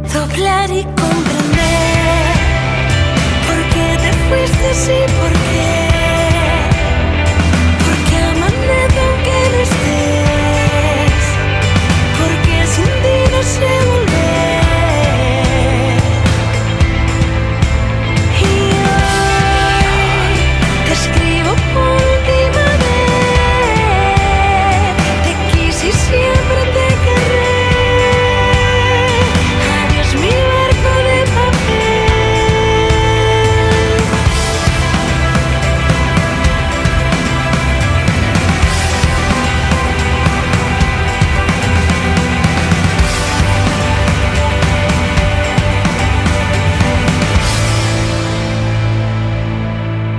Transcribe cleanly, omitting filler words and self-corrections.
doblar y comprender por qué te fuiste, sí, por qué